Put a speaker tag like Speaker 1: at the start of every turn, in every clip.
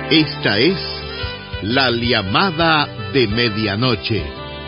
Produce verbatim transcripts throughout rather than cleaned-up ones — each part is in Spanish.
Speaker 1: Esta es la llamada de medianoche.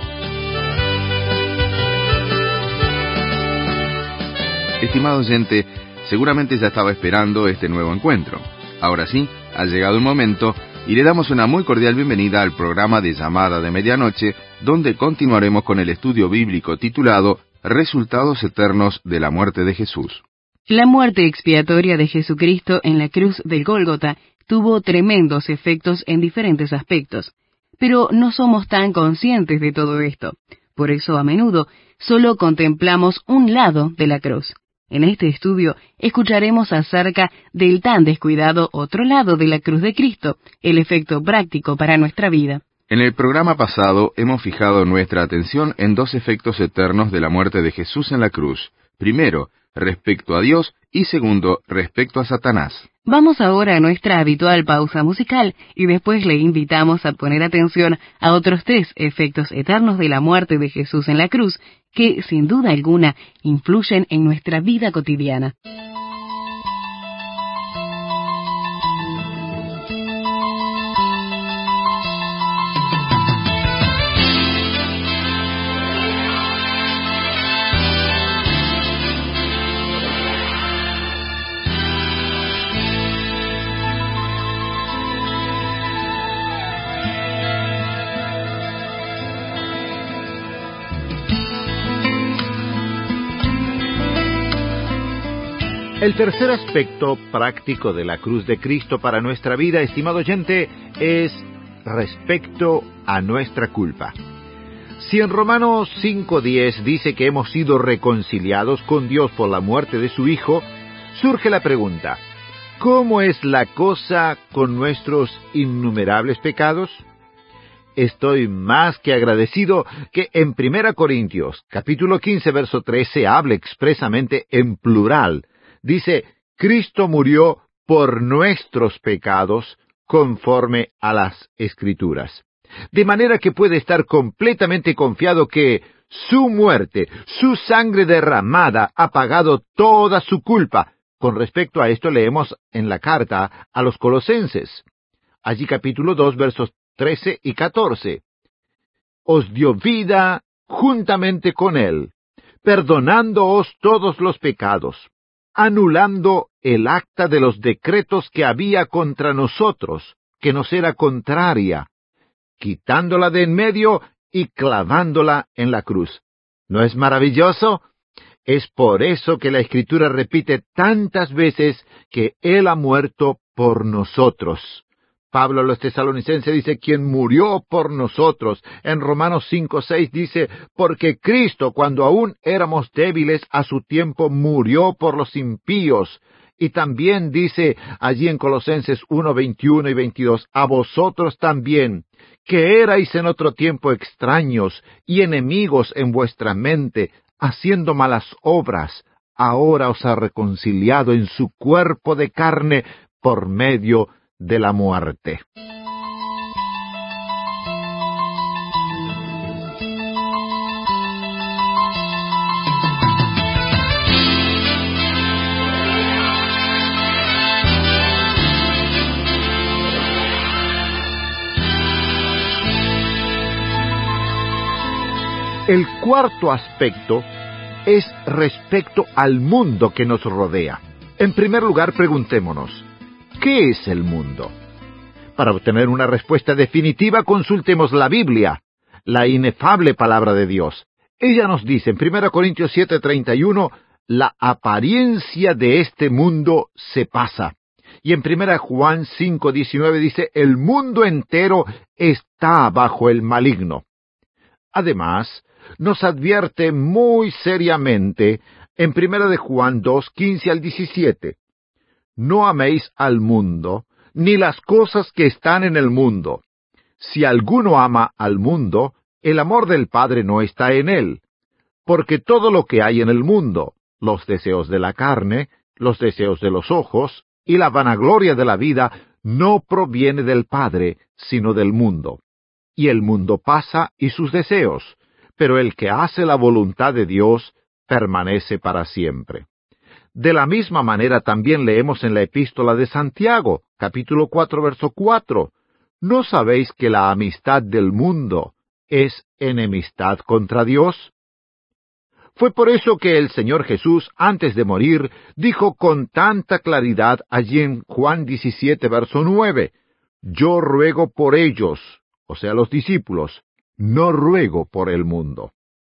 Speaker 2: Estimado oyente, seguramente ya estaba esperando este nuevo encuentro. Ahora sí, ha llegado el momento y le damos una muy cordial bienvenida al programa de Llamada de Medianoche, donde continuaremos con el estudio bíblico titulado Resultados Eternos de la Muerte de Jesús.
Speaker 3: La muerte expiatoria de Jesucristo en la cruz del Gólgota tuvo tremendos efectos en diferentes aspectos, pero no somos tan conscientes de todo esto. Por eso, a menudo, solo contemplamos un lado de la cruz. En este estudio escucharemos acerca del tan descuidado otro lado de la cruz de Cristo, el efecto práctico para nuestra vida.
Speaker 2: En el programa pasado hemos fijado nuestra atención en dos efectos eternos de la muerte de Jesús en la cruz. Primero, respecto a Dios, y segundo, respecto a Satanás.
Speaker 3: Vamos ahora a nuestra habitual pausa musical y después le invitamos a poner atención a otros tres efectos eternos de la muerte de Jesús en la cruz que, sin duda alguna, influyen en nuestra vida cotidiana.
Speaker 4: El tercer aspecto práctico de la cruz de Cristo para nuestra vida, estimado oyente, es respecto a nuestra culpa. Si en Romanos cinco diez dice que hemos sido reconciliados con Dios por la muerte de su Hijo, surge la pregunta, ¿cómo es la cosa con nuestros innumerables pecados? Estoy más que agradecido que en Primera Corintios, capítulo quince, verso trece, hable expresamente en plural. Dice, Cristo murió por nuestros pecados conforme a las Escrituras. De manera que puede estar completamente confiado que su muerte, su sangre derramada, ha pagado toda su culpa. Con respecto a esto leemos en la carta a los Colosenses. Allí capítulo dos, versos trece y catorce. Os dio vida juntamente con él, perdonándoos todos los pecados, anulando el acta de los decretos que había contra nosotros, que nos era contraria, quitándola de en medio y clavándola en la cruz. ¿No es maravilloso? Es por eso que la Escritura repite tantas veces que Él ha muerto por nosotros. Pablo a los tesalonicenses dice, quien murió por nosotros. En Romanos cinco seis dice, porque Cristo, cuando aún éramos débiles, a su tiempo murió por los impíos. Y también dice allí en Colosenses uno veintiuno y veintidós, a vosotros también, que erais en otro tiempo extraños y enemigos en vuestra mente, haciendo malas obras, ahora os ha reconciliado en su cuerpo de carne por medio de la muerte. El cuarto aspecto es respecto al mundo que nos rodea. En primer lugar, preguntémonos, ¿qué es el mundo? Para obtener una respuesta definitiva, consultemos la Biblia, la inefable palabra de Dios. Ella nos dice en Primera Corintios siete treinta y uno, la apariencia de este mundo se pasa. Y en Primera Juan cinco diecinueve dice, el mundo entero está bajo el maligno. Además, nos advierte muy seriamente en Primera de Juan dos quince al diecisiete, no améis al mundo, ni las cosas que están en el mundo. Si alguno ama al mundo, el amor del Padre no está en él. Porque todo lo que hay en el mundo, los deseos de la carne, los deseos de los ojos, y la vanagloria de la vida, no proviene del Padre, sino del mundo. Y el mundo pasa y sus deseos, pero el que hace la voluntad de Dios permanece para siempre. De la misma manera también leemos en la epístola de Santiago, capítulo cuatro, verso cuatro, ¿no sabéis que la amistad del mundo es enemistad contra Dios? Fue por eso que el Señor Jesús, antes de morir, dijo con tanta claridad allí en Juan diecisiete, verso nueve, «Yo ruego por ellos», o sea, los discípulos, «no ruego por el mundo».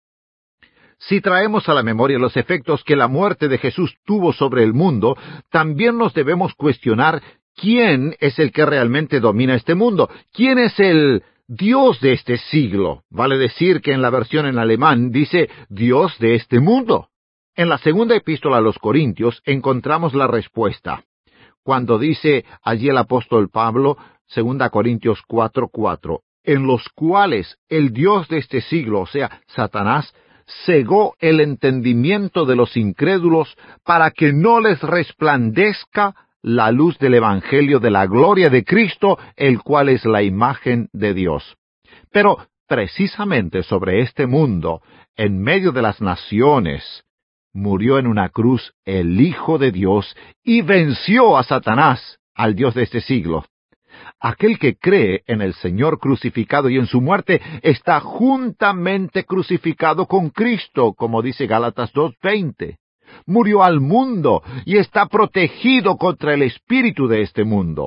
Speaker 4: Si traemos a la memoria los efectos que la muerte de Jesús tuvo sobre el mundo, también nos debemos cuestionar quién es el que realmente domina este mundo, quién es el Dios de este siglo. Vale decir que en la versión en alemán dice Dios de este mundo. En la segunda epístola a los Corintios encontramos la respuesta, cuando dice allí el apóstol Pablo, segunda Corintios cuatro, cuatro, en los cuales el Dios de este siglo, o sea, Satanás, cegó el entendimiento de los incrédulos para que no les resplandezca la luz del Evangelio de la gloria de Cristo, el cual es la imagen de Dios. Pero precisamente sobre este mundo, en medio de las naciones, murió en una cruz el Hijo de Dios y venció a Satanás, al Dios de este siglo. Aquel que cree en el Señor crucificado y en su muerte está juntamente crucificado con Cristo, como dice Gálatas dos veinte. Murió al mundo y está protegido contra el espíritu de este mundo.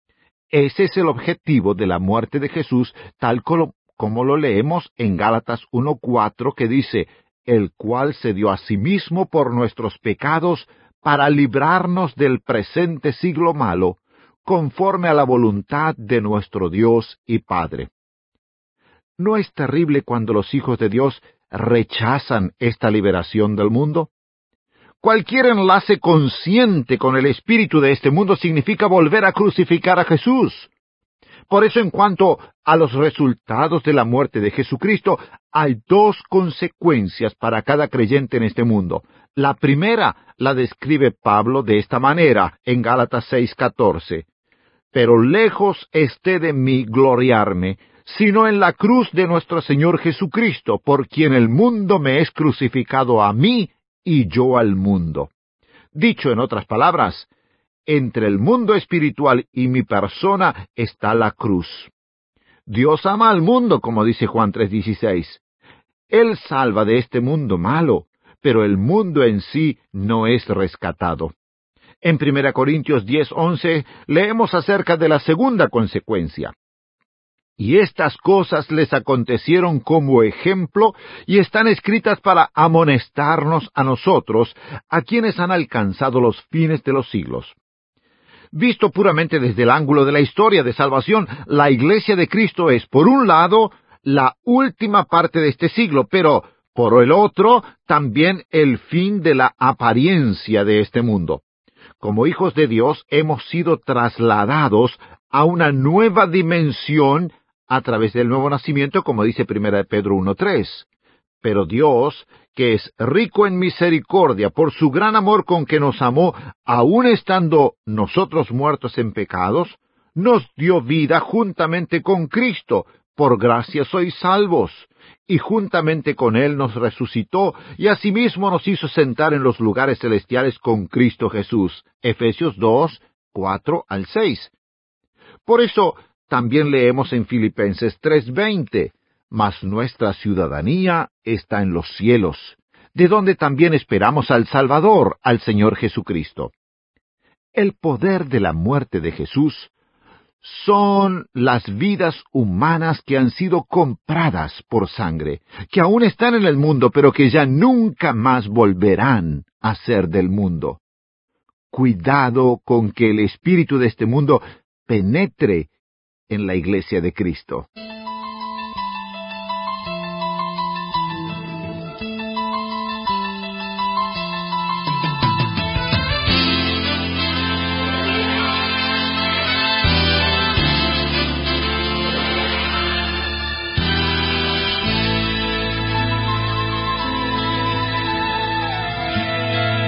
Speaker 4: Ese es el objetivo de la muerte de Jesús, tal como, como lo leemos en Gálatas uno cuatro, que dice, el cual se dio a sí mismo por nuestros pecados para librarnos del presente siglo malo, conforme a la voluntad de nuestro Dios y Padre. ¿No es terrible cuando los hijos de Dios rechazan esta liberación del mundo? Cualquier enlace consciente con el espíritu de este mundo significa volver a crucificar a Jesús. Por eso, en cuanto a los resultados de la muerte de Jesucristo, hay dos consecuencias para cada creyente en este mundo. La primera la describe Pablo de esta manera, en Gálatas seis catorce. Pero lejos esté de mí gloriarme, sino en la cruz de nuestro Señor Jesucristo, por quien el mundo me es crucificado a mí y yo al mundo. Dicho en otras palabras, entre el mundo espiritual y mi persona está la cruz. Dios ama al mundo, como dice Juan tres dieciséis. Él salva de este mundo malo, pero el mundo en sí no es rescatado. En primera Corintios diez once leemos acerca de la segunda consecuencia. Y estas cosas les acontecieron como ejemplo y están escritas para amonestarnos a nosotros, a quienes han alcanzado los fines de los siglos. Visto puramente desde el ángulo de la historia de salvación, la Iglesia de Cristo es, por un lado, la última parte de este siglo, pero, por el otro, también el fin de la apariencia de este mundo. Como hijos de Dios, hemos sido trasladados a una nueva dimensión a través del nuevo nacimiento, como dice primera de Pedro uno tres. Pero Dios, que es rico en misericordia por su gran amor con que nos amó, aun estando nosotros muertos en pecados, nos dio vida juntamente con Cristo. Por gracia sois salvos. Y juntamente con Él nos resucitó, y asimismo nos hizo sentar en los lugares celestiales con Cristo Jesús. Efesios dos, cuatro al seis. Por eso, también leemos en Filipenses tres veinte, mas nuestra ciudadanía está en los cielos, de donde también esperamos al Salvador, al Señor Jesucristo. El poder de la muerte de Jesús son las vidas humanas que han sido compradas por sangre, que aún están en el mundo, pero que ya nunca más volverán a ser del mundo. Cuidado con que el espíritu de este mundo penetre en la Iglesia de Cristo.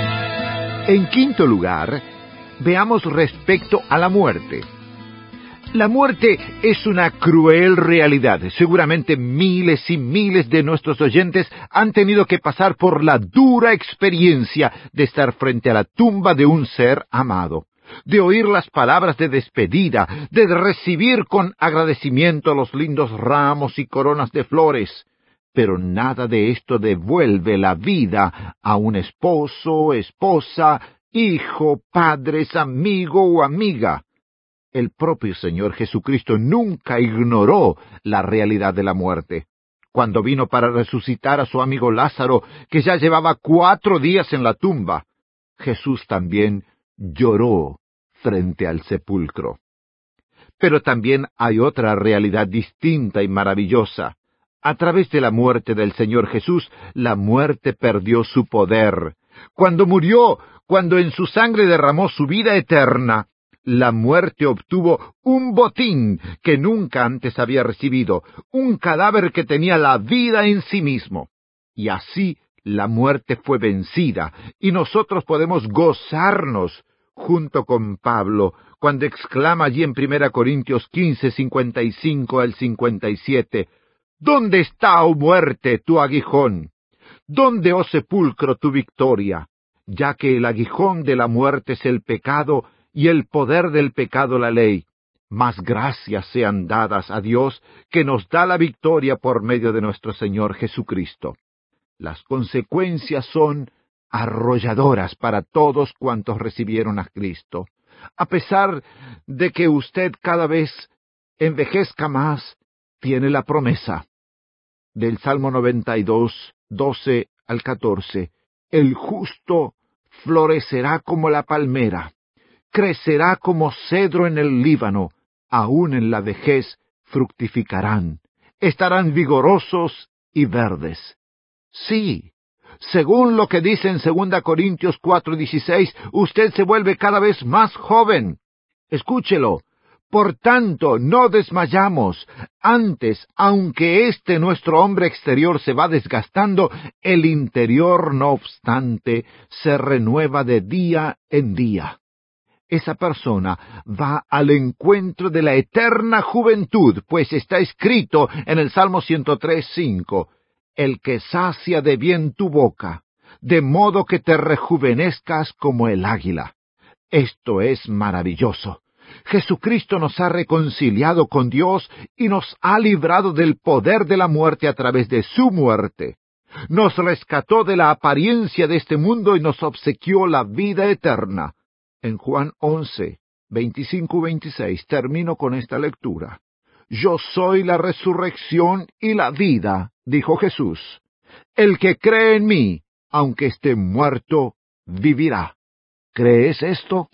Speaker 4: En quinto lugar, veamos respecto a la muerte. La muerte es una cruel realidad. Seguramente miles y miles de nuestros oyentes han tenido que pasar por la dura experiencia de estar frente a la tumba de un ser amado, de oír las palabras de despedida, de recibir con agradecimiento los lindos ramos y coronas de flores. Pero nada de esto devuelve la vida a un esposo, esposa, hijo, padres, amigo o amiga. El propio Señor Jesucristo nunca ignoró la realidad de la muerte. Cuando vino para resucitar a su amigo Lázaro, que ya llevaba cuatro días en la tumba, Jesús también lloró frente al sepulcro. Pero también hay otra realidad distinta y maravillosa. A través de la muerte del Señor Jesús, la muerte perdió su poder. Cuando murió, cuando en su sangre derramó su vida eterna, la muerte obtuvo un botín que nunca antes había recibido, un cadáver que tenía la vida en sí mismo. Y así la muerte fue vencida, y nosotros podemos gozarnos junto con Pablo, cuando exclama allí en Primera Corintios quince, cincuenta y cinco al cincuenta y siete, ¿dónde está, oh muerte, tu aguijón? ¿Dónde, oh sepulcro, tu victoria? Ya que el aguijón de la muerte es el pecado, y el poder del pecado la ley. Mas gracias sean dadas a Dios, que nos da la victoria por medio de nuestro Señor Jesucristo. Las consecuencias son arrolladoras para todos cuantos recibieron a Cristo. A pesar de que usted cada vez envejezca más, tiene la promesa del Salmo noventa y dos, doce al catorce. El justo florecerá como la palmera, crecerá como cedro en el Líbano, aún en la vejez fructificarán, estarán vigorosos y verdes. Sí, según lo que dice en Segunda Corintios cuatro dieciséis, usted se vuelve cada vez más joven. Escúchelo. Por tanto, no desmayamos. Antes, aunque este nuestro hombre exterior se va desgastando, el interior, no obstante, se renueva de día en día. Esa persona va al encuentro de la eterna juventud, pues está escrito en el Salmo ciento tres, cinco, el que sacia de bien tu boca, de modo que te rejuvenezcas como el águila. Esto es maravilloso. Jesucristo nos ha reconciliado con Dios y nos ha librado del poder de la muerte a través de su muerte. Nos rescató de la apariencia de este mundo y nos obsequió la vida eterna. En Juan once, veinticinco y veintiséis, termino con esta lectura. Yo soy la resurrección y la vida, dijo Jesús. El que cree en mí, aunque esté muerto, vivirá. ¿Crees esto?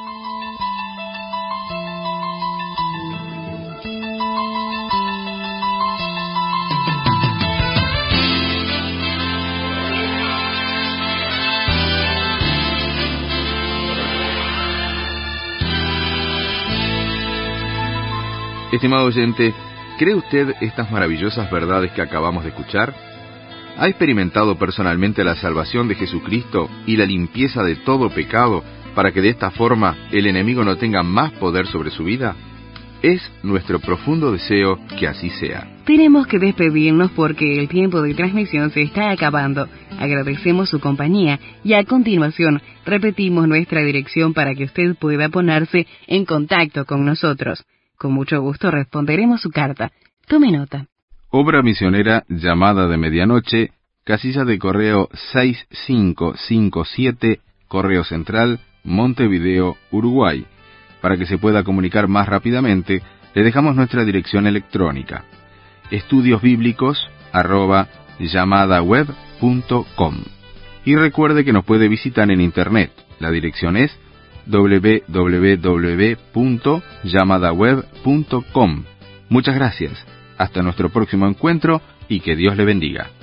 Speaker 2: Estimado oyente, ¿cree usted estas maravillosas verdades que acabamos de escuchar? ¿Ha experimentado personalmente la salvación de Jesucristo y la limpieza de todo pecado para que de esta forma el enemigo no tenga más poder sobre su vida? Es nuestro profundo deseo que así sea.
Speaker 3: Tenemos que despedirnos porque el tiempo de transmisión se está acabando. Agradecemos su compañía y a continuación repetimos nuestra dirección para que usted pueda ponerse en contacto con nosotros. Con mucho gusto responderemos su carta. Tome nota.
Speaker 2: Obra Misionera Llamada de Medianoche, casilla de correo seis cinco cinco siete, Correo Central, Montevideo, Uruguay. Para que se pueda comunicar más rápidamente, le dejamos nuestra dirección electrónica. estudios bíblicos arroba llamadaweb punto com. Y recuerde que nos puede visitar en Internet. La dirección es doble u doble u doble u punto llamadaweb punto com. Muchas gracias. Hasta nuestro próximo encuentro y que Dios le bendiga.